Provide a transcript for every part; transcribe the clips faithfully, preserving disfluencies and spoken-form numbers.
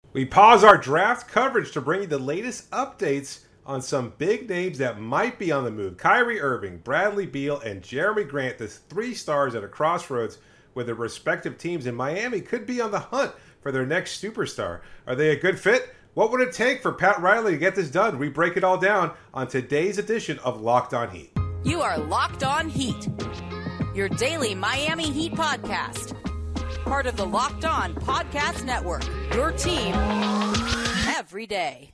We pause our draft coverage to bring you the latest updates on some big names that might be on the move. Kyrie Irving, Bradley Beal, and Jeremy Grant, the three stars at a crossroads with their respective teams in Miami, could be on the hunt for their next superstar. Are they a good fit? What would it take for Pat Riley to get this done? We break it all down on today's edition of Locked On Heat. You are Locked On Heat, your daily Miami Heat podcast. Part of the Locked On Podcast Network, your team every day.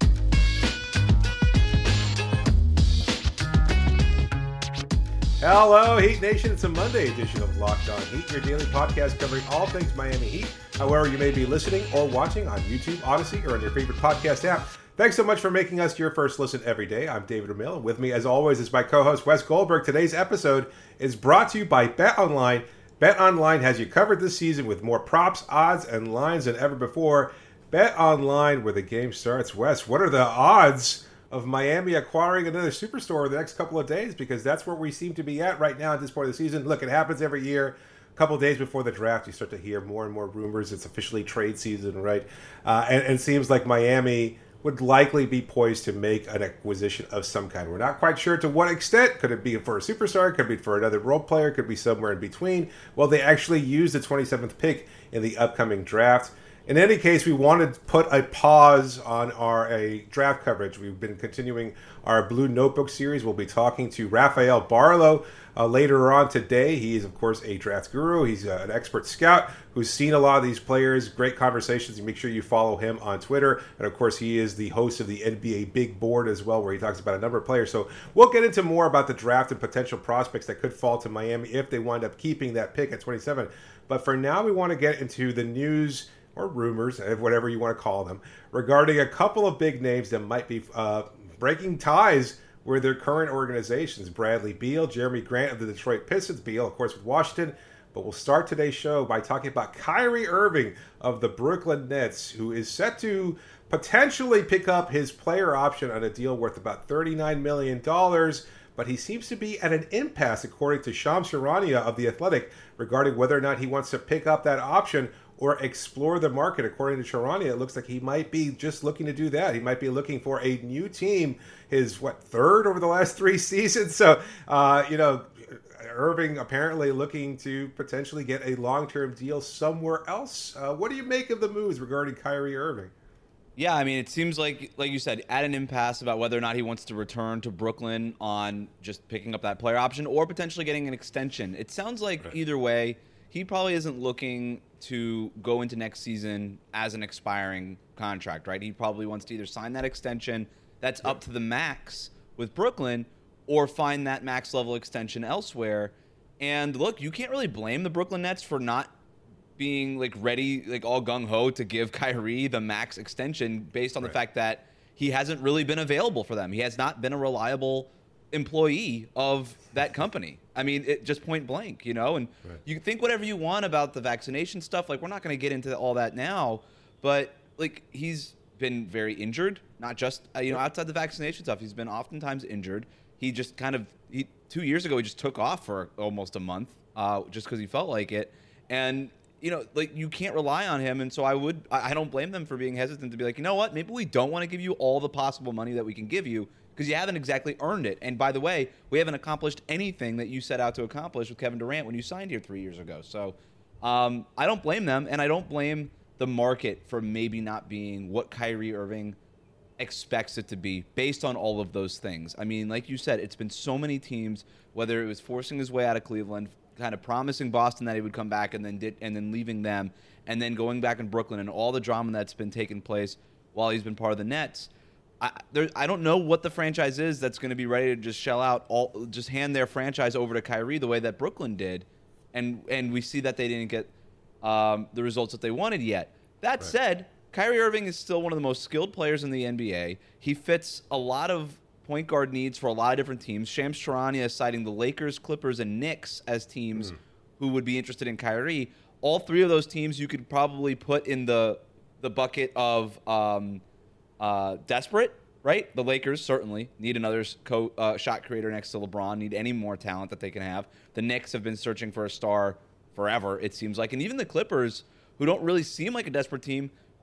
Hello, Heat Nation. It's a Monday edition of Locked On Heat, your daily podcast covering all things Miami Heat. However, you may be listening or watching on YouTube, Odyssey, or on your favorite podcast app. Thanks so much for making us your first listen every day. I'm David Ramil, and with me, as always, is my co-host, Wes Goldberg. Today's episode is brought to you by BetOnline. BetOnline has you covered this season with more props, odds, and lines than ever before. BetOnline, where the game starts. Wes, what are the odds of Miami acquiring another superstar in the next couple of days? Because that's where we seem to be at right now at this point of the season. Look, it happens every year. A couple of days before the draft, you start to hear more and more rumors. It's officially trade season, right? Uh, and, and it seems like Miami would likely be poised to make an acquisition of some kind. We're not quite sure to what extent. Could it be for a superstar? Could it be for another role player? Could it be somewhere in between? Well, they actually used the twenty-seventh pick in the upcoming draft. In any case, we wanted to put a pause on our a draft coverage. We've been continuing our Blue Notebook series. We'll be talking to Rafael Barlow uh, later on today. He is, of course, a draft guru. He's uh, an expert scout who's seen a lot of these players. Great conversations. Make sure you follow him on Twitter. And, of course, he is the host of the N B A Big Board as well, where he talks about a number of players. So we'll get into more about the draft and potential prospects that could fall to Miami if they wind up keeping that pick at twenty-seven. But for now, we want to get into the news or rumors, whatever you want to call them, regarding a couple of big names that might be uh, breaking ties with their current organizations. Bradley Beal, Jeremy Grant of the Detroit Pistons, Beal, of course, with Washington. But we'll start today's show by talking about Kyrie Irving of the Brooklyn Nets, who is set to potentially pick up his player option on a deal worth about thirty-nine million dollars. But he seems to be at an impasse, according to Shams Charania of The Athletic, regarding whether or not he wants to pick up that option or explore the market. According to Charania, it looks like he might be just looking to do that. He might be looking for a new team, his, what, third over the last three seasons? So, uh, you know, Irving apparently looking to potentially get a long-term deal somewhere else. Uh, what do you make of the moves regarding Kyrie Irving? Yeah, I mean, it seems like, like you said, at an impasse about whether or not he wants to return to Brooklyn on just picking up that player option or potentially getting an extension. It sounds like right. Either way, he probably isn't looking to go into next season as an expiring contract, right? He probably wants to either sign that extension that's up to the max with Brooklyn or find that max level extension elsewhere. And look, you can't really blame the Brooklyn Nets for not being like ready, like all gung-ho to give Kyrie the max extension based on right. the fact that he hasn't really been available for them. He has not been a reliable employee of that company. I mean, it just point blank, you know, and right. you can think whatever you want about the vaccination stuff. Like, we're not going to get into all that now, but like, he's been very injured, not just, uh, you know, outside the vaccination stuff. He's been oftentimes injured. He just kind of, he, two years ago, he just took off for almost a month uh, just because he felt like it. And, you know, like, you can't rely on him. And so I would, I don't blame them for being hesitant to be like, you know what, maybe we don't want to give you all the possible money that we can give you, because you haven't exactly earned it. And by the way, we haven't accomplished anything that you set out to accomplish with Kevin Durant when you signed here three years ago. So um, I don't blame them, and I don't blame the market for maybe not being what Kyrie Irving expects it to be based on all of those things. I mean, like you said, it's been so many teams, whether it was forcing his way out of Cleveland, kind of promising Boston that he would come back and then did, and then leaving them, and then going back in Brooklyn and all the drama that's been taking place while he's been part of the Nets. I, there, I don't know what the franchise is that's going to be ready to just shell out, all, just hand their franchise over to Kyrie the way that Brooklyn did, and and we see that they didn't get um, the results that they wanted yet. That right. said, Kyrie Irving is still one of the most skilled players in the N B A. He fits a lot of point guard needs for a lot of different teams. Shams Charania is citing the Lakers, Clippers, and Knicks as teams mm. who would be interested in Kyrie. All three of those teams you could probably put in the the bucket of um, uh, desperate, right? The Lakers certainly need another co- uh, shot creator next to LeBron, need any more talent that they can have. The Knicks have been searching for a star forever, it seems like. And even the Clippers, who don't really seem like a desperate team,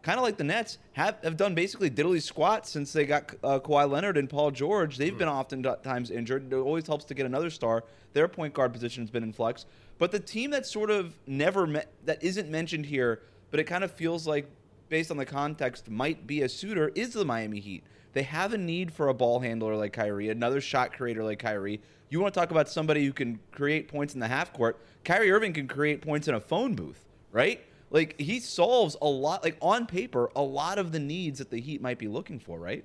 kind of like the Nets, have, have done basically diddly squat since they got uh, Kawhi Leonard and Paul George. They've mm. been oftentimes injured. It always helps to get another star. Their point guard position has been in flux. But the team that sort of never me- that isn't mentioned here, but it kind of feels like, based on the context, might be a suitor, is the Miami Heat. They have a need for a ball handler like Kyrie, another shot creator like Kyrie. You want to talk about somebody who can create points in the half court. Kyrie Irving can create points in a phone booth, right? Like, he solves a lot, like, on paper, a lot of the needs that the Heat might be looking for, right?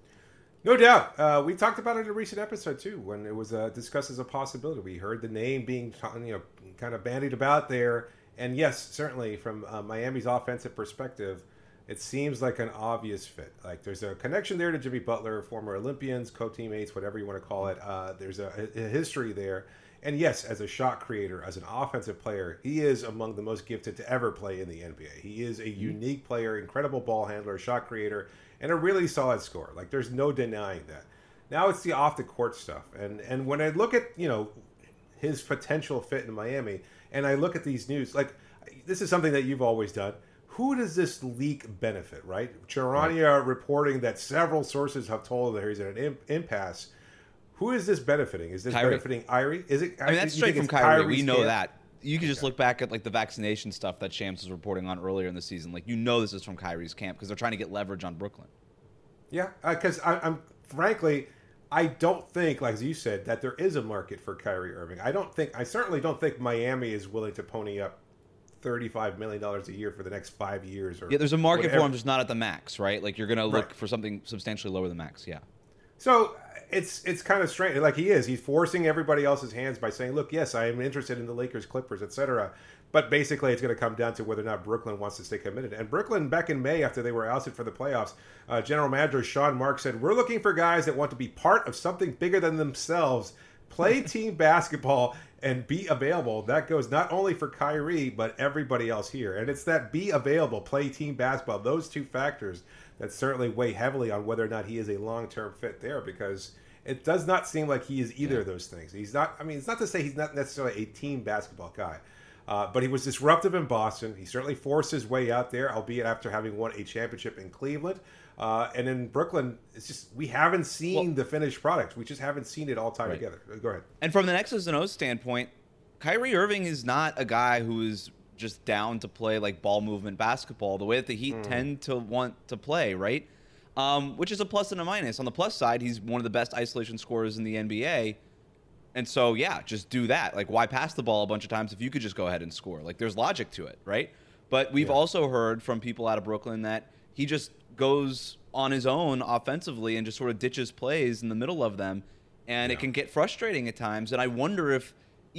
No doubt. Uh, we talked about it in a recent episode, too, when it was uh, discussed as a possibility. We heard the name being, you know, kind of bandied about there. And yes, certainly from uh, Miami's offensive perspective, it seems like an obvious fit. Like, there's a connection there to Jimmy Butler, former Olympians, co-teammates, whatever you want to call it. Uh, there's a, a history there. And yes, as a shot creator, as an offensive player, he is among the most gifted to ever play in the N B A. He is a mm-hmm. unique player, incredible ball handler, shot creator, and a really solid scorer. Like, there's no denying that. Now it's the off-the-court stuff. And and when I look at, you know, his potential fit in Miami, and I look at these news, like, this is something that you've always done. Who does this leak benefit, right? Charania right. reporting that several sources have told that he's in an imp- impasse. Who is this benefiting? Is this Kyrie. benefiting Irie? Is it? I mean, that's straight from Kyrie. Kyrie's we know camp? that. You can just okay. look back at like the vaccination stuff that Shams was reporting on earlier in the season. Like, you know, this is from Kyrie's camp because they're trying to get leverage on Brooklyn. Yeah, because uh, I'm frankly, I don't think, like as you said, that there is a market for Kyrie Irving. I don't think. I certainly don't think Miami is willing to pony up thirty-five million dollars a year for the next five years. Or yeah, there's a market whatever. for him, just not at the max, right? Like, you're going to look right. for something substantially lower than max. Yeah. So it's it's kind of strange. Like, he is. He's forcing everybody else's hands by saying, look, yes, I am interested in the Lakers, Clippers, et cetera. But basically, it's going to come down to whether or not Brooklyn wants to stay committed. And Brooklyn, back in May, after they were ousted for the playoffs, uh, General Manager Sean Marks said, we're looking for guys that want to be part of something bigger than themselves, play team basketball, and be available. That goes not only for Kyrie, but everybody else here. And it's that be available, play team basketball, those two factors that certainly weigh heavily on whether or not he is a long-term fit there, because it does not seem like he is either yeah. of those things. He's not, I mean, it's not to say he's not necessarily a team basketball guy, uh, but he was disruptive in Boston. He certainly forced his way out there, albeit after having won a championship in Cleveland. Uh, and in Brooklyn, it's just, we haven't seen well, the finished product. We just haven't seen it all tied right. together. Go ahead. And from the X's and O's standpoint, Kyrie Irving is not a guy who is just down to play like ball movement basketball the way that the Heat mm. tend to want to play, right? Um, which is a plus and a minus. On the plus side, he's one of the best isolation scorers in the N B A. And so, yeah, just do that. Like, why pass the ball a bunch of times if you could just go ahead and score? Like, there's logic to it, right? But we've yeah. also heard from people out of Brooklyn that he just goes on his own offensively and just sort of ditches plays in the middle of them, and yeah. it can get frustrating at times. And I wonder if,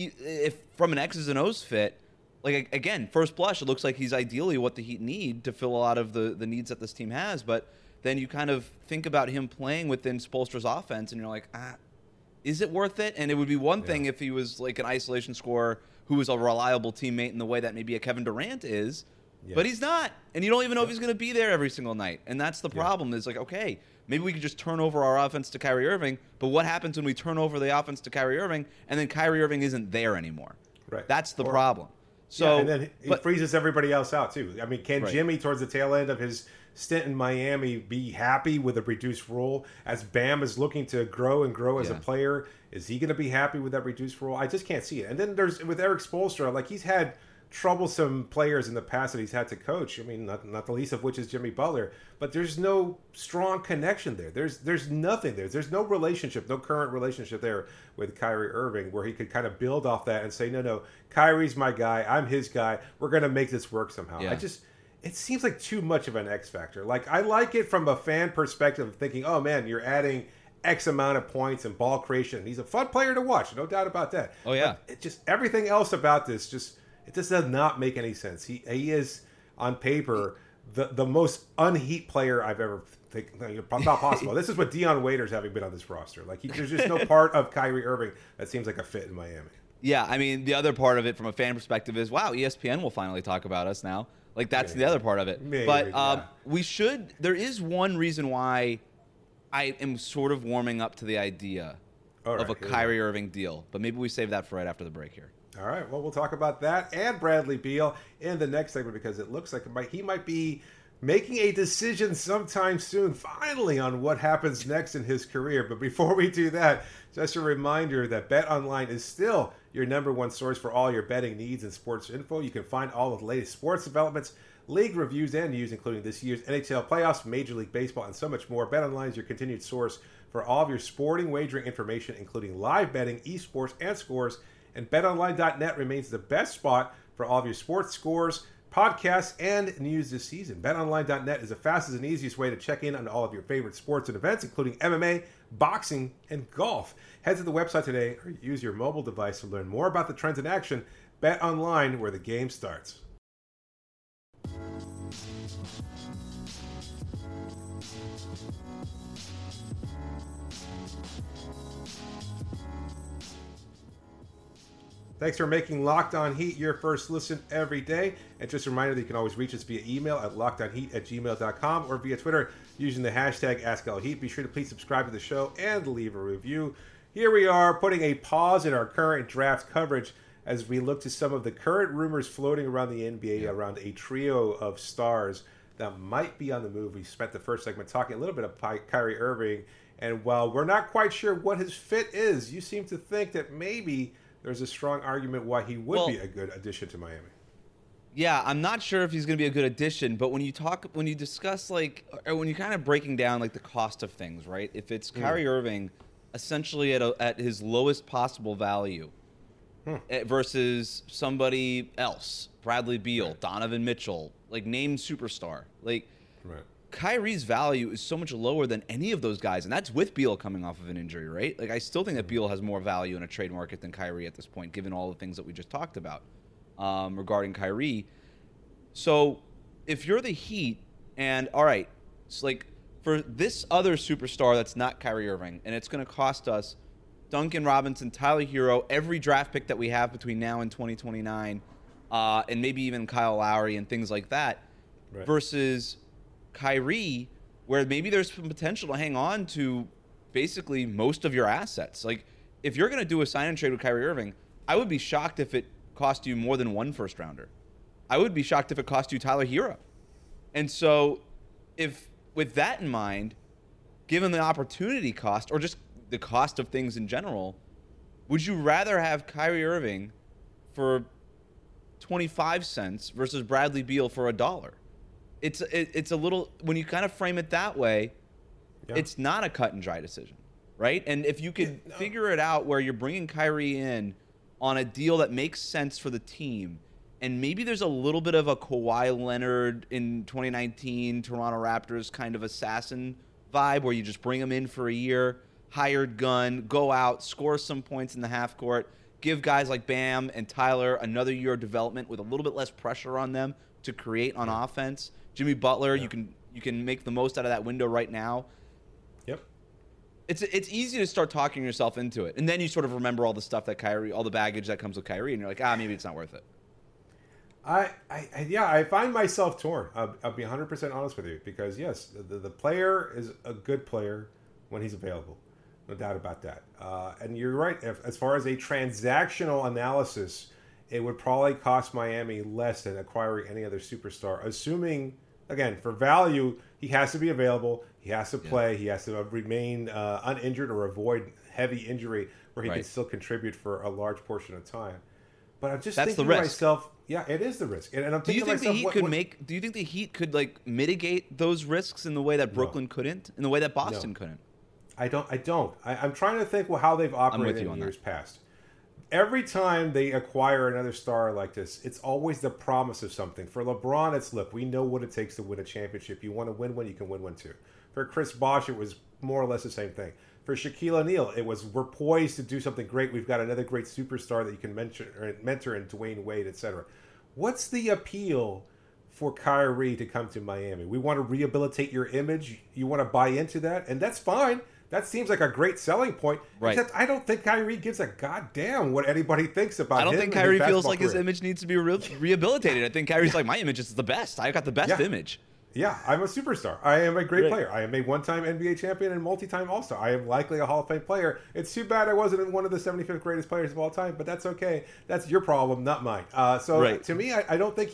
if from an X's and O's fit, like, again, first blush, it looks like he's ideally what the Heat need to fill a lot of the, the needs that this team has. But then you kind of think about him playing within Spoelstra's offense, and you're like, ah, is it worth it? And it would be one yeah. thing if he was like an isolation scorer who was a reliable teammate in the way that maybe a Kevin Durant is. Yeah. But he's not, and you don't even know yeah. if he's going to be there every single night. And that's the problem. Yeah. Is like, okay, maybe we could just turn over our offense to Kyrie Irving, but what happens when we turn over the offense to Kyrie Irving, and then Kyrie Irving isn't there anymore? Right. That's the or, problem. So, yeah, and then he but, freezes everybody else out too. I mean, can right. Jimmy, towards the tail end of his stint in Miami, be happy with a reduced role as Bam is looking to grow and grow as yeah. a player? Is he going to be happy with that reduced role? I just can't see it. And then there's with Eric Spoelstra, like, he's had troublesome players in the past that he's had to coach. I mean, not, not the least of which is Jimmy Butler, but there's no strong connection there. There's there's nothing there. There's no relationship, no current relationship there with Kyrie Irving where he could kind of build off that and say, no, no, Kyrie's my guy. I'm his guy. We're going to make this work somehow. Yeah. I just, it seems like too much of an X factor. Like, I like it from a fan perspective of thinking, oh man, you're adding X amount of points and ball creation. He's a fun player to watch. No doubt about that. Oh yeah. But it just, everything else about this just, it just does not make any sense. He he is, on paper, the, the most unheat player I've ever think not possible. This is what Dion Waiters having been on this roster. Like, he, there's just no part of Kyrie Irving that seems like a fit in Miami. Yeah, I mean, the other part of it from a fan perspective is, wow, E S P N will finally talk about us now. Like, that's Maybe. the other part of it. Maybe, but um, yeah. we should. There is one reason why I am sort of warming up to the idea right, of a Kyrie Irving deal. But maybe we save that for right after the break here. All right, well, we'll talk about that and Bradley Beal in the next segment because it looks like it might, he might be making a decision sometime soon, finally, on what happens next in his career. But before we do that, just a reminder that BetOnline is still your number one source for all your betting needs and sports info. You can find all of the latest sports developments, league reviews, and news, including this year's N H L playoffs, Major League Baseball, and so much more. BetOnline is your continued source for all of your sporting wagering information, including live betting, esports, and scores. And bet online dot net remains the best spot for all of your sports scores, podcasts, and news this season. bet online dot net is the fastest and easiest way to check in on all of your favorite sports and events, including M M A, boxing, and golf. Head to the website today or use your mobile device to learn more about the trends in action. BetOnline, where the game starts. Thanks for making Locked On Heat your first listen every day. And just a reminder that you can always reach us via email at lockedonheat at gmail dot com or via Twitter using the hashtag AskLHeat. Be sure to please subscribe to the show and leave a review. Here we are putting a pause in our current draft coverage as we look to some of the current rumors floating around the N B A yeah. around a trio of stars that might be on the move. We spent the first segment talking a little bit about Kyrie Irving. And while we're not quite sure what his fit is, you seem to think that maybe there's a strong argument why he would well, be a good addition to Miami. Yeah, I'm not sure if he's going to be a good addition, but when you talk, when you discuss like, or when you're kind of breaking down like the cost of things, right? If it's Kyrie mm. Irving, essentially at a, at his lowest possible value, hmm. versus somebody else, Bradley Beal, right. Donovan Mitchell, like named superstar, like. Right. Kyrie's value is so much lower than any of those guys, and that's with Beal coming off of an injury, right? Like, I still think that Beal has more value in a trade market than Kyrie at this point, given all the things that we just talked about um, regarding Kyrie. So, if you're the Heat, and all right, it's like for this other superstar that's not Kyrie Irving, and it's going to cost us Duncan Robinson, Tyler Hero, every draft pick that we have between now and twenty twenty-nine, uh, and maybe even Kyle Lowry and things like that, right. versus Kyrie, where maybe there's some potential to hang on to basically most of your assets. Like, if you're going to do a sign and trade with Kyrie Irving, I would be shocked if it cost you more than one first rounder. I would be shocked if it cost you Tyler Hero. And so, if with that in mind, given the opportunity cost or just the cost of things in general, would you rather have Kyrie Irving for twenty-five cents versus Bradley Beal for a dollar? It's it, it's a little, when you kind of frame it that way, yeah. it's not a cut and dry decision, right? And if you could yeah, no. figure it out where you're bringing Kyrie in on a deal that makes sense for the team, and maybe there's a little bit of a Kawhi Leonard in twenty nineteen Toronto Raptors kind of assassin vibe where you just bring him in for a year, hired gun, go out, score some points in the half court, give guys like Bam and Tyler another year of development with a little bit less pressure on them to create on yeah. offense. Jimmy Butler, yeah. you can you can make the most out of that window right now. Yep. It's it's easy to start talking yourself into it, and then you sort of remember all the stuff that Kyrie, all the baggage that comes with Kyrie, and you're like, ah, maybe it's not worth it. I, I yeah, I find myself torn. I'll, I'll be one hundred percent honest with you because yes, the, the player is a good player when he's available, no doubt about that. Uh, and you're right. If, as far as a transactional analysis, it would probably cost Miami less than acquiring any other superstar, assuming, again, for value, he has to be available, he has to play, yeah. he has to remain uh, uninjured or avoid heavy injury where he right. can still contribute for a large portion of time. But I'm just That's thinking the to risk. myself, yeah, it is the risk. And, and I'm do you thinking think to myself, the Heat what, could what, make? Do you think the Heat could like mitigate those risks in the way that Brooklyn no. couldn't, in the way that Boston no. couldn't? I don't. I don't. I, I'm trying to think well, how they've operated in years that. past. Every time they acquire another star like this, it's always the promise of something. For LeBron, it's, look, we know what it takes to win a championship. You want to win one, you can win one too. For Chris Bosh, it was more or less the same thing. For Shaquille O'Neal, it was, we're poised to do something great. We've got another great superstar that you can mentor, or mentor in Dwayne Wade, et cetera. What's the appeal for Kyrie to come to Miami? We want to rehabilitate your image. You want to buy into that, and that's fine. That seems like a great selling point. Right. Except I don't think Kyrie gives a goddamn what anybody thinks about him. I don't him think Kyrie feels like career. his image needs to be re- rehabilitated. I think Kyrie's like, my image is the best. I got the best yeah. image. Yeah, I'm a superstar. I am a great right. player. I am a one-time N B A champion and multi-time All-Star. I am likely a Hall of Fame player. It's too bad I wasn't one of the seventy-fifth greatest players of all time, but that's okay. That's your problem, not mine. Uh, so right. to me, I, I don't think he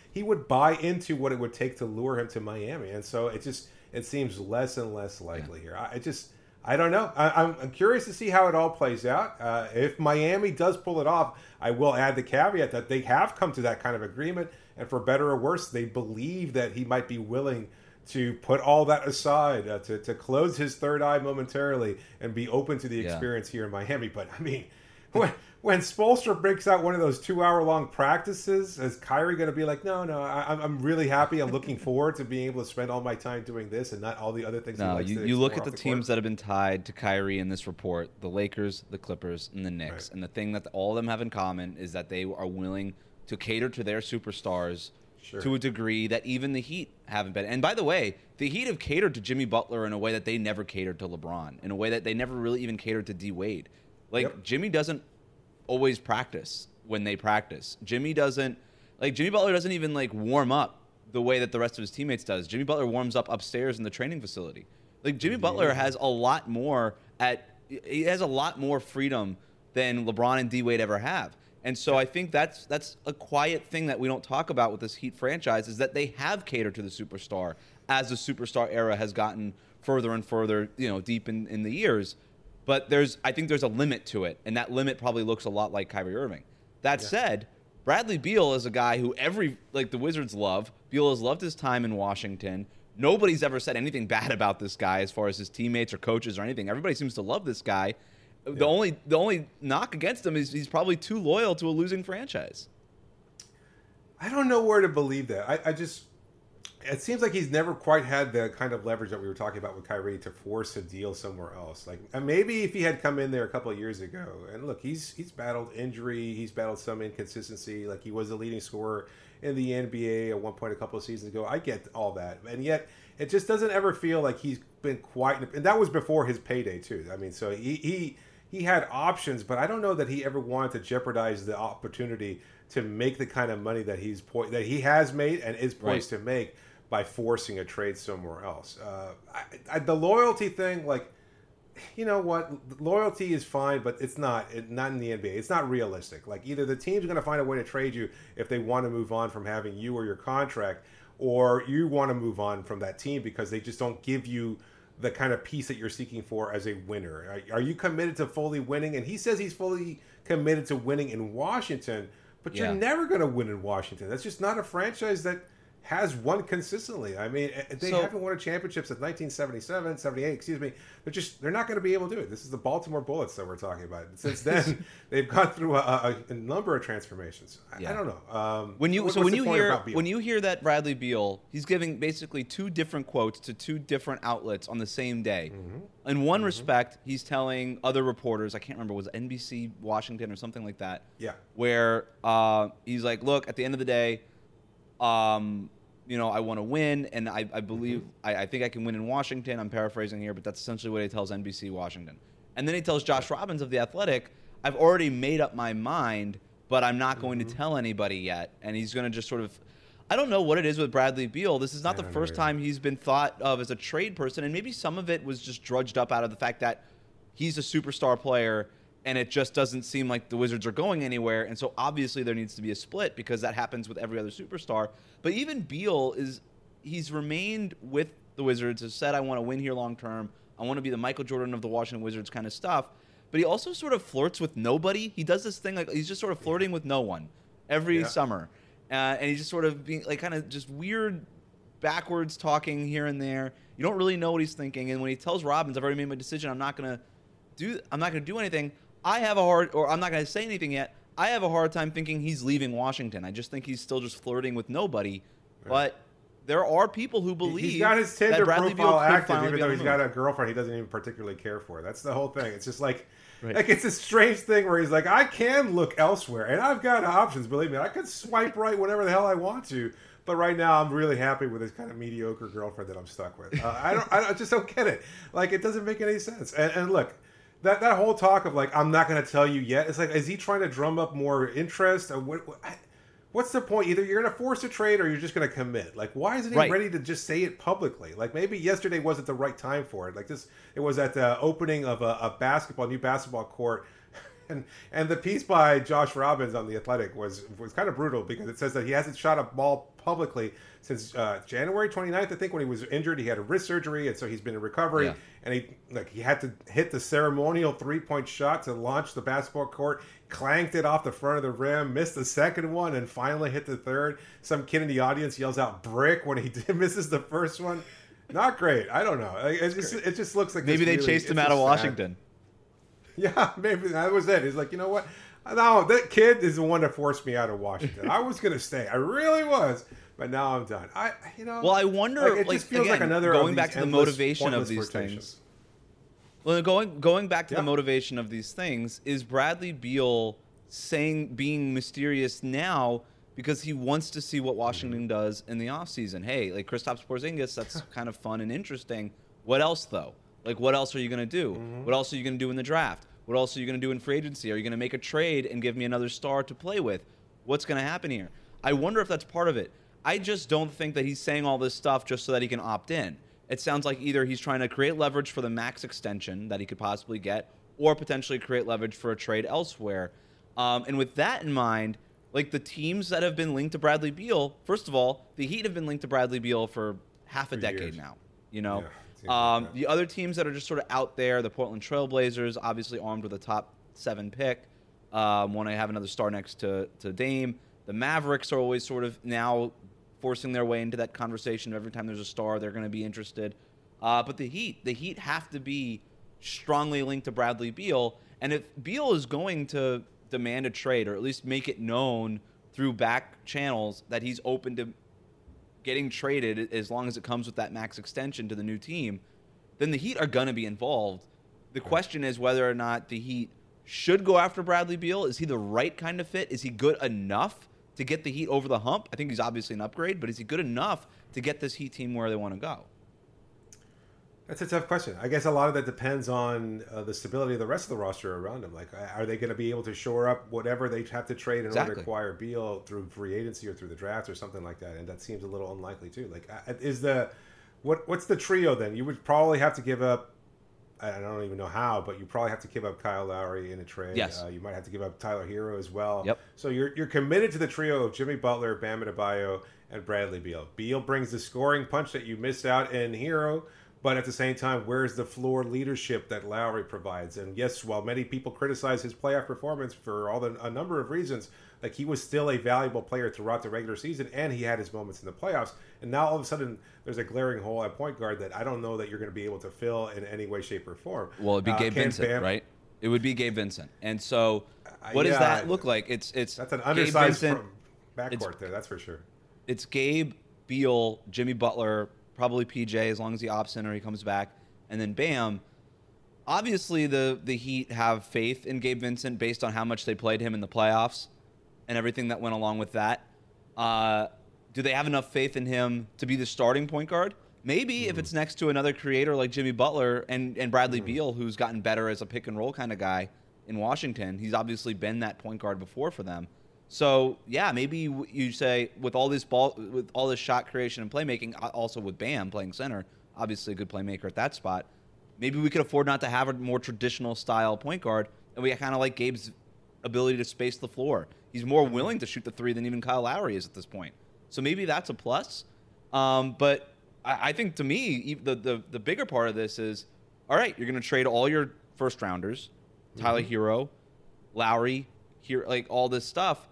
he would buy into what it would take to lure him to Miami. And so it just it seems less and less likely yeah. here. I, I just I don't know. I, I'm, I'm curious to see how it all plays out. Uh, if Miami does pull it off, I will add the caveat that they have come to that kind of agreement, and for better or worse, they believe that he might be willing to put all that aside, uh, to, to close his third eye momentarily and be open to the yeah. experience here in Miami. But, I mean, when, when Spoelstra breaks out one of those two-hour-long practices, is Kyrie going to be like, no, no, I, I'm really happy. I'm looking forward to being able to spend all my time doing this and not all the other things no, he likes you, to you look at off the, the teams court. that have been tied to Kyrie in this report, the Lakers, the Clippers, and the Knicks. Right. And the thing that all of them have in common is that they are willing to cater to their superstars Sure. to a degree that even the Heat haven't been. And by the way, the Heat have catered to Jimmy Butler in a way that they never catered to LeBron, in a way that they never really even catered to D Wade. Like, yep. Jimmy doesn't always practice when they practice. Jimmy doesn't, like, Jimmy Butler doesn't even, like, warm up the way that the rest of his teammates does. Jimmy Butler warms up upstairs in the training facility. Like, Jimmy yeah. Butler has a lot more at, he has a lot more freedom than LeBron and D Wade ever have. And so I think that's that's a quiet thing that we don't talk about with this Heat franchise, is that they have catered to the superstar as the superstar era has gotten further and further, you know, deep in, in the years. But there's I think there's a limit to it, and that limit probably looks a lot like Kyrie Irving. That yeah. said, Bradley Beal is a guy who every like the Wizards love. Beal has loved his time in Washington. Nobody's ever said anything bad about this guy as far as his teammates or coaches or anything. Everybody seems to love this guy. The yeah. only the only knock against him is he's probably too loyal to a losing franchise. I don't know where to believe that. I, I just it seems like he's never quite had the kind of leverage that we were talking about with Kyrie to force a deal somewhere else. Like, and maybe if he had come in there a couple of years ago, and look, he's he's battled injury, he's battled some inconsistency. Like, he was the leading scorer in the N B A at one point a couple of seasons ago. I get all that, and yet it just doesn't ever feel like he's been quite. And that was before his payday too. I mean, so he he. He had options, but I don't know that he ever wanted to jeopardize the opportunity to make the kind of money that he's po- that he has made and is poised right. to make by forcing a trade somewhere else. Uh, I, I, the loyalty thing, like, you know what? Loyalty is fine, but it's not it, not in the N B A. It's not realistic. Like, either the team's going to find a way to trade you if they want to move on from having you or your contract, or you want to move on from that team because they just don't give you the kind of piece that you're seeking for as a winner. Are, are you committed to fully winning? And he says he's fully committed to winning in Washington, but yeah. you're never going to win in Washington. That's just not a franchise that has won consistently. I mean, they so, haven't won a championship since nineteen seventy-seven, seventy-eight, excuse me. They're just, they're not going to be able to do it. This is the Baltimore Bullets that we're talking about. Since then, they've gone through a, a, a number of transformations. I, yeah. I don't know. Um, when you what, so when you hear when you hear that Bradley Beal, he's giving basically two different quotes to two different outlets on the same day. Mm-hmm. In one mm-hmm. respect, he's telling other reporters, I can't remember, was it N B C Washington or something like that? Yeah. Where uh, he's like, look, at the end of the day, um, you know, I want to win, and I, I believe, mm-hmm. I, I think I can win in Washington. I'm paraphrasing here, but that's essentially what he tells N B C Washington. And then he tells Josh Robbins of The Athletic, I've already made up my mind, but I'm not going mm-hmm. to tell anybody yet. And he's going to just sort of, I don't know what it is with Bradley Beal. This is not the first time he's been thought of as a trade person, and maybe some of it was just drudged up out of the fact that he's a superstar player, and it just doesn't seem like the Wizards are going anywhere. And so obviously there needs to be a split because that happens with every other superstar. But even Beal, is he's remained with the Wizards, has said, I want to win here long term. I want to be the Michael Jordan of the Washington Wizards kind of stuff. But he also sort of flirts with nobody. He does this thing like he's just sort of flirting with no one every yeah. summer. Uh, and he's just sort of being like kind of just weird backwards talking here and there. You don't really know what he's thinking. And when he tells Robbins, I've already made my decision, I'm not going to do I'm not going to do anything. I have a hard, or I'm not going to say anything yet. I have a hard time thinking he's leaving Washington. I just think he's still just flirting with nobody. Right. But there are people who believe he's got his Tinder profile Beal active, even though he's got a girlfriend he doesn't even particularly care for. That's the whole thing. It's just like, right. like it's a strange thing where he's like, I can look elsewhere, and I've got options. Believe me, I could swipe right whenever the hell I want to. But right now, I'm really happy with this kind of mediocre girlfriend that I'm stuck with. Uh, I don't, I just don't get it. Like, it doesn't make any sense. And, and look. That that whole talk of, like, I'm not going to tell you yet, it's like, is he trying to drum up more interest? Or what, what, what's the point? Either you're going to force a trade or you're just going to commit. Like, why isn't he right. ready to just say it publicly? Like, maybe yesterday wasn't the right time for it. Like, this, it was at the opening of a, a basketball, new basketball court. And and the piece by Josh Robbins on The Athletic was was kind of brutal because it says that he hasn't shot a ball publicly since uh, January twenty-ninth, I think, when he was injured. He had a wrist surgery, and so he's been in recovery. Yeah. And he like he had to hit the ceremonial three-point shot to launch the basketball court, clanked it off the front of the rim, missed the second one, and finally hit the third. Some kid in the audience yells out "brick" when he misses the first one. Not great. I don't know. It just, it just looks like maybe they really, chased him out just of sad. Washington. Yeah, maybe that was it. He's like, you know what? No, that kid is the one that forced me out of Washington. I was gonna stay. I really was, but now I'm done. I, you know. Well, I wonder. Like, it like, just feels again, like another going of back these to the endless, motivation of pointless these flirtations. things. Well, going going back to Yeah. the motivation of these things, is Bradley Beal saying being mysterious now because he wants to see what Washington does in the offseason? Hey, like Kristaps Porzingis, that's kind of fun and interesting. What else though? Like, what else are you gonna do? Mm-hmm. What else are you gonna do in the draft? What else are you going to do in free agency? Are you going to make a trade and give me another star to play with? What's going to happen here? I wonder if that's part of it. I just don't think that he's saying all this stuff just so that he can opt in. It sounds like either he's trying to create leverage for the max extension that he could possibly get, or potentially create leverage for a trade elsewhere. Um, and with that in mind, like the teams that have been linked to Bradley Beal, first of all, the Heat have been linked to Bradley Beal for half a For decade years. now. You know, Yeah, it seems um, like that. the other teams that are just sort of out there, the Portland Trailblazers, obviously armed with a top seven pick, um, want to have another star next to, to Dame. The Mavericks are always sort of now forcing their way into that conversation. Every time there's a star, they're going to be interested. Uh, but the Heat, the Heat have to be strongly linked to Bradley Beal. And if Beal is going to demand a trade, or at least make it known through back channels that he's open to getting traded as long as it comes with that max extension to the new team, then the Heat are going to be involved. The question is whether or not the Heat should go after Bradley Beal. Is he the right kind of fit? Is he good enough to get the Heat over the hump? I think he's obviously an upgrade, but is he good enough to get this Heat team where they want to go? That's a tough question. I guess a lot of that depends on uh, the stability of the rest of the roster around him. Like, are they going to be able to shore up whatever they have to trade in Exactly. order to acquire Beal through free agency or through the draft or something like that? And that seems a little unlikely too. Like, uh, is the what what's the trio then? You would probably have to give up. I don't even know how, but you probably have to give up Kyle Lowry in a trade. Yes. Uh, you might have to give up Tyler Hero as well. Yep. So you're you're committed to the trio of Jimmy Butler, Bam Adebayo, and Bradley Beal. Beal brings the scoring punch that you missed out in Hero. But at the same time, where's the floor leadership that Lowry provides? And yes, while many people criticize his playoff performance for all the a number of reasons, like he was still a valuable player throughout the regular season, and he had his moments in the playoffs. And now all of a sudden, there's a glaring hole at point guard that I don't know that you're going to be able to fill in any way, shape, or form. Well, it'd be Uh, Gabe can Vincent, Bam- right? It would be Gabe Vincent. And so Uh, what does yeah, that look like? It's it's That's an Gabe undersized Vincent, from backcourt it's- there, that's for sure. It's Gabe, Beal, Jimmy Butler, probably P J as long as he opts in or he comes back, and then Bam. Obviously, the the Heat have faith in Gabe Vincent based on how much they played him in the playoffs and everything that went along with that. Uh, do they have enough faith in him to be the starting point guard? Maybe if it's next to another creator like Jimmy Butler and, and Bradley Beal, who's gotten better as a pick and roll kind of guy in Washington. He's obviously been that point guard before for them. So yeah, maybe you, you say with all this ball, with all this shot creation and playmaking, uh, also with Bam playing center, obviously a good playmaker at that spot. Maybe we could afford not to have a more traditional style point guard, and we kind of like Gabe's ability to space the floor. He's more willing to shoot the three than even Kyle Lowry is at this point. So maybe that's a plus. Um, but I, I think to me, e- the, the the bigger part of this is, all right, you're going to trade all your first rounders, Tyler Hero, Lowry, here, like all this stuff,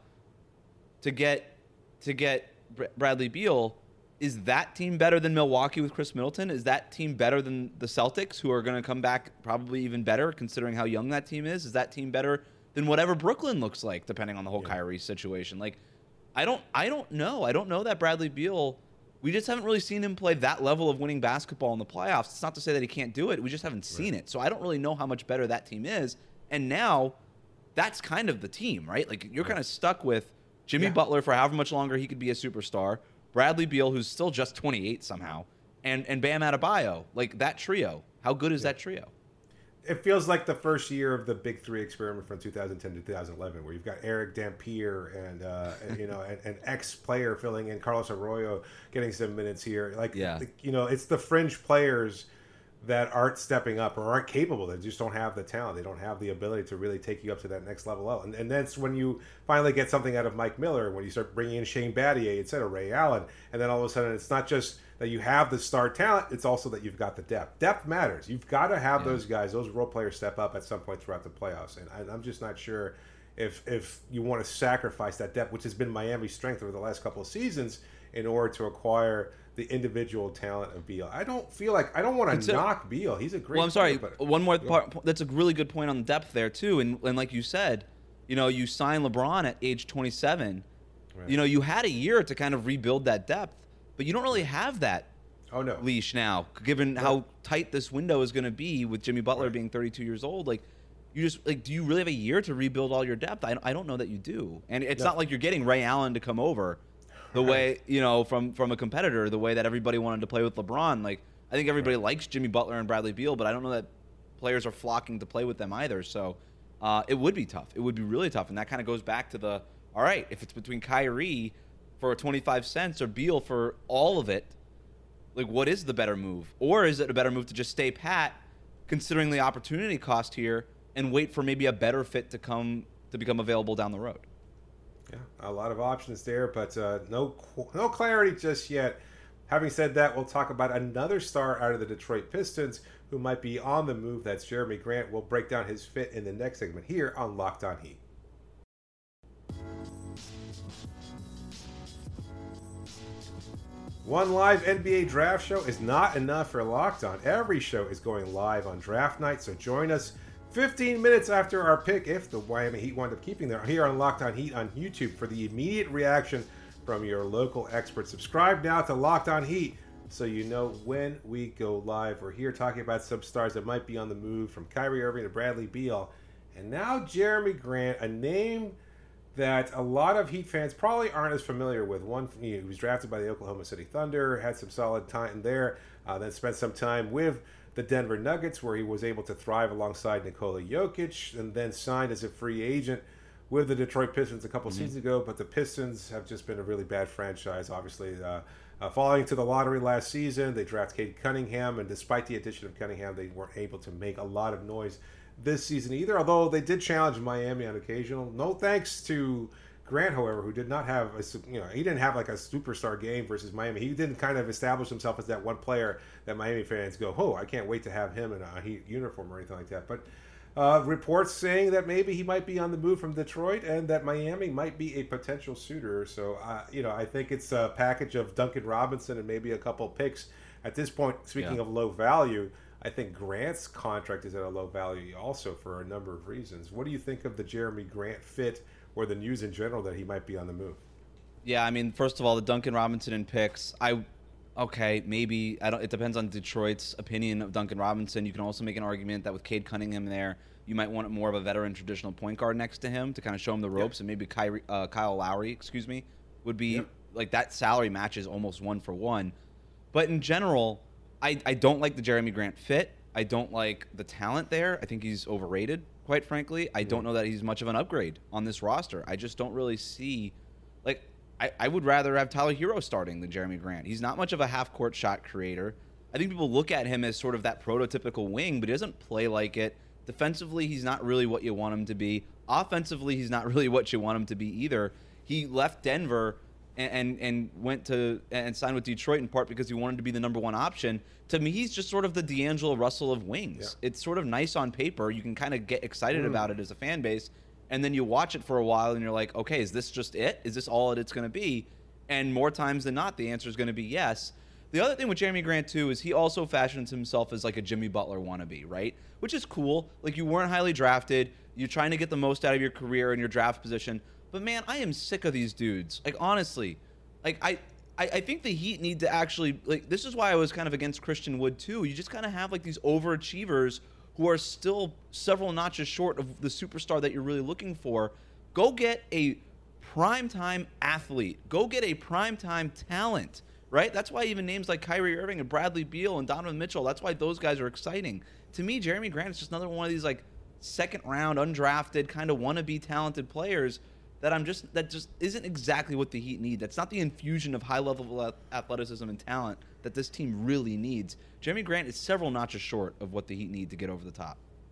to get to get Br- Bradley Beal. Is that team better than Milwaukee with Chris Middleton? Is that team better than the Celtics, who are going to come back probably even better considering how young that team is? Is that team better than whatever Brooklyn looks like, depending on the whole Yeah. Kyrie situation? Like, I don't, I don't know. I don't know that Bradley Beal. We just haven't really seen him play that level of winning basketball in the playoffs. It's not to say that he can't do it. We just haven't seen it. So I don't really know how much better that team is. And now, that's kind of the team, right? Like you're kind of stuck with Jimmy Yeah. Butler for however much longer he could be a superstar. Bradley Beal, who's still just twenty-eight somehow, and and Bam Adebayo. Like that trio. How good is that trio? It feels like the first year of the Big Three experiment from two thousand ten to two thousand eleven, where you've got Eric Dampier and uh, and, you know an, an ex-player filling in, Carlos Arroyo getting some minutes here. Like, Yeah. the, you know, it's the fringe players that aren't stepping up or aren't capable. They just don't have the talent. They don't have the ability to really take you up to that next level. And, and that's when you finally get something out of Mike Miller, when you start bringing in Shane Battier instead of Ray Allen. And then all of a sudden, it's not just that you have the star talent, it's also that you've got the depth. Depth matters. You've got to have yeah. those guys, those role players step up at some point throughout the playoffs. And I, I'm just not sure if if you want to sacrifice that depth, which has been Miami's strength over the last couple of seasons, in order to acquire the individual talent of Beal. I don't feel like I don't want to Consider, knock Beal. He's a great. Well, I'm sorry. Player, one more part. That's a really good point on the depth there too. And and like you said, you know, you signed LeBron at age twenty-seven. Right. You know, you had a year to kind of rebuild that depth, but you don't really have that. Oh no. Leash now, given right. how tight this window is going to be with Jimmy Butler right. being thirty-two years old. Like, you just like, do you really have a year to rebuild all your depth? I I don't know that you do. And it's no. not like you're getting Ray Allen to come over. The way, you know, from, from a competitor, the way that everybody wanted to play with LeBron. Like, I think everybody right. likes Jimmy Butler and Bradley Beal, but I don't know that players are flocking to play with them either. So uh, it would be tough. It would be really tough. And that kind of goes back to the, all right, if it's between Kyrie for twenty-five cents or Beal for all of it, like, what is the better move? Or is it a better move to just stay pat, considering the opportunity cost here, and wait for maybe a better fit to come to become available down the road? Yeah, a lot of options there, but uh, no no clarity just yet. Having said that, we'll talk about another star out of the Detroit Pistons who might be on the move. That's Jerami Grant. We'll break down his fit in the next segment here on Locked On Heat. One live N B A draft show is not enough for Locked On. Every show is going live on draft night, so join us fifteen minutes after our pick, if the Miami Heat wind up keeping them, here on Locked On Heat on YouTube for the immediate reaction from your local experts. Subscribe now to Locked On Heat so you know when we go live. We're here talking about some stars that might be on the move, from Kyrie Irving to Bradley Beal. And now Jerami Grant, a name that a lot of Heat fans probably aren't as familiar with. One, you know, he was drafted by the Oklahoma City Thunder, had some solid time there, uh, then spent some time with the Denver Nuggets, where he was able to thrive alongside Nikola Jokic, and then signed as a free agent with the Detroit Pistons a couple mm-hmm. seasons ago. But the Pistons have just been a really bad franchise, obviously. Uh, uh, falling to the lottery last season, they drafted Cade Cunningham, and despite the addition of Cunningham, they weren't able to make a lot of noise this season either, although they did challenge Miami on occasion. No thanks to Grant, however, who did not have a, you know, he didn't have like a superstar game versus Miami. He didn't kind of establish himself as that one player that Miami fans go, oh, I can't wait to have him in a Heat uniform or anything like that. But uh, reports saying that maybe he might be on the move from Detroit and that Miami might be a potential suitor. So, uh, you know, I think it's a package of Duncan Robinson and maybe a couple picks at this point. Speaking yeah. of low value, I think Grant's contract is at a low value also for a number of reasons. What do you think of the Jerami Grant fit, or the news in general that he might be on the move? Yeah, I mean, first of all, the Duncan Robinson and picks, I okay, maybe I don't. It depends on Detroit's opinion of Duncan Robinson. You can also make an argument that with Cade Cunningham there, you might want more of a veteran traditional point guard next to him to kind of show him the ropes, yep. and maybe Kyrie, uh, Kyle Lowry, excuse me, would be yep. like that salary matches almost one for one. But in general, I, I don't like the Jerami Grant fit. I don't like the talent there. I think he's overrated, quite frankly. I don't know that he's much of an upgrade on this roster. I just don't really see, like, I, I would rather have Tyler Hero starting than Jerami Grant. He's not much of a half-court shot creator. I think people look at him as sort of that prototypical wing, but he doesn't play like it. Defensively, he's not really what you want him to be. Offensively, he's not really what you want him to be either. He left Denver and, and and went to and signed with Detroit in part because he wanted to be the number one option. To me, he's just sort of the D'Angelo Russell of wings. Yeah. It's sort of nice on paper. You can kind of get excited mm. about it as a fan base, and then you watch it for a while and you're like, okay, is this just it? Is this all that it's going to be? And more times than not, the answer is going to be yes. The other thing with Jerami Grant, too, is he also fashions himself as like a Jimmy Butler wannabe, right? Which is cool. Like, you weren't highly drafted. You're trying to get the most out of your career and your draft position. But, man, I am sick of these dudes. Like, honestly, like, I, I, I think the Heat need to actually, like, this is why I was kind of against Christian Wood, too. You just kind of have, like, these overachievers who are still several notches short of the superstar that you're really looking for. Go get a primetime athlete. Go get a primetime talent. Right? That's why even names like Kyrie Irving and Bradley Beal and Donovan Mitchell, that's why those guys are exciting. To me, Jerami Grant is just another one of these like second round, undrafted, kind of wannabe talented players that I'm just that just isn't exactly what the Heat need. That's not the infusion of high level of athleticism and talent that this team really needs. Jeremy Grant is several notches short of what the Heat need to get over the top.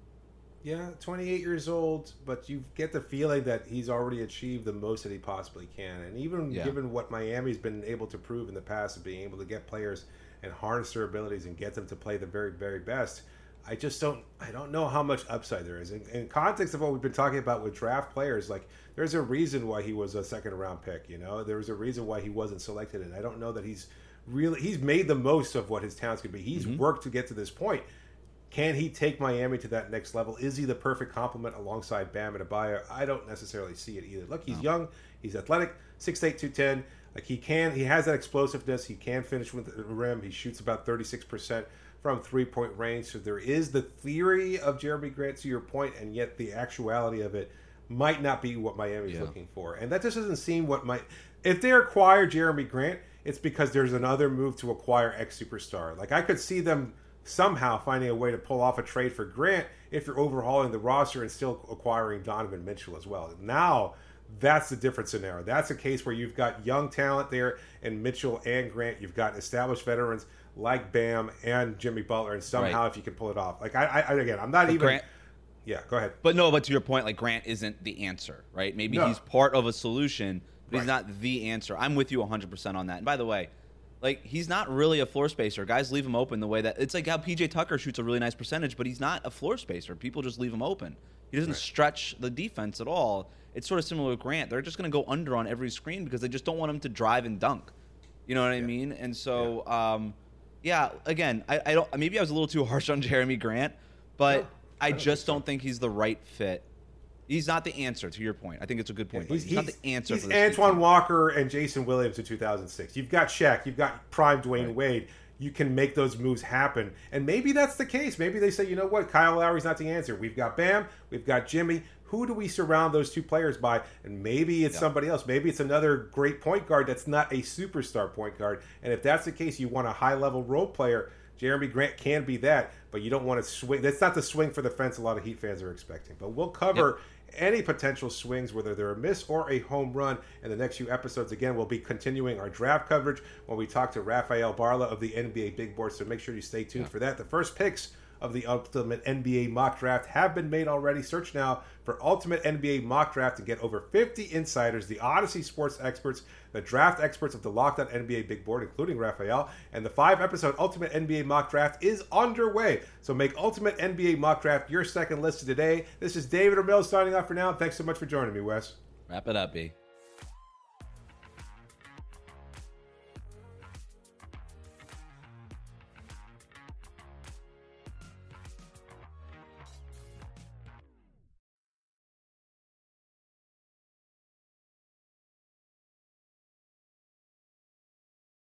Yeah, twenty-eight years old, but you get the feeling that he's already achieved the most that he possibly can. And even Yeah. given what Miami's been able to prove in the past of being able to get players and harness their abilities and get them to play the very, very best, I just don't I don't know how much upside there is. In, in context of what we've been talking about with draft players, like there's a reason why he was a second round pick, you know? There's a reason why he wasn't selected, and I don't know that he's really he's made the most of what his talents could be. He's mm-hmm. worked to get to this point. Can he take Miami to that next level? Is he the perfect complement alongside Bam and Adebayo? I don't necessarily see it either. Look, he's no. young, he's athletic, six eight, two ten. Like he can, he has that explosiveness. He can finish with the rim. He shoots about thirty-six percent from three-point range. So there is the theory of Jeremy Grant, to your point, and yet the actuality of it might not be what Miami's yeah. looking for. And that just doesn't seem what might. If they acquire Jeremy Grant, it's because there's another move to acquire X superstar. Like I could see them somehow finding a way to pull off a trade for Grant if you're overhauling the roster and still acquiring Donovan Mitchell as well. Now, that's the different scenario. That's a case where you've got young talent there in Mitchell and Grant. You've got established veterans like Bam and Jimmy Butler, and somehow right. if you can pull it off. Like, I, I again, I'm not but even... Grant, yeah, go ahead. But no, but to your point, like, Grant isn't the answer, right? Maybe no. he's part of a solution, but right. he's not the answer. I'm with you one hundred percent on that. And by the way, like, he's not really a floor spacer. Guys leave him open the way that... It's like how P J Tucker shoots a really nice percentage, but he's not a floor spacer. People just leave him open. He doesn't right. stretch the defense at all. It's sort of similar with Grant. They're just going to go under on every screen because they just don't want him to drive and dunk. You know what yeah. I mean? And so, yeah, um, yeah again, I, I don't. Maybe I was a little too harsh on Jeremy Grant, but no, I, I don't just don't think he's the right fit. He's not the answer, to your point. I think it's a good point. Yeah, he's, he's, he's not the answer. He's for this Antoine Walker and Jason Williams in two thousand six. You've got Shaq. You've got prime Dwayne right. Wade. You can make those moves happen. And maybe that's the case. Maybe they say, you know what, Kyle Lowry's not the answer. We've got Bam. We've got Jimmy. Who do we surround those two players by? And maybe it's yeah. somebody else. Maybe it's another great point guard that's not a superstar point guard. And if that's the case, you want a high-level role player. Jeremy Grant can be that, but you don't want to swing. That's not the swing for the fence a lot of Heat fans are expecting. But we'll cover yep. any potential swings, whether they're a miss or a home run, in the next few episodes. Again, we'll be continuing our draft coverage when we talk to Rafael Barla of the N B A Big Board, so make sure you stay tuned yeah. for that. The first picks of the Ultimate N B A Mock Draft have been made already. Search now for Ultimate N B A Mock Draft and get over fifty insiders, the Odyssey sports experts, the draft experts of the Locked On N B A Big Board, including Rafael, and the five-episode Ultimate N B A Mock Draft is underway. So make Ultimate N B A Mock Draft your second listen today. This is David Ramil signing off for now. Thanks so much for joining me, Wes. Wrap it up, B.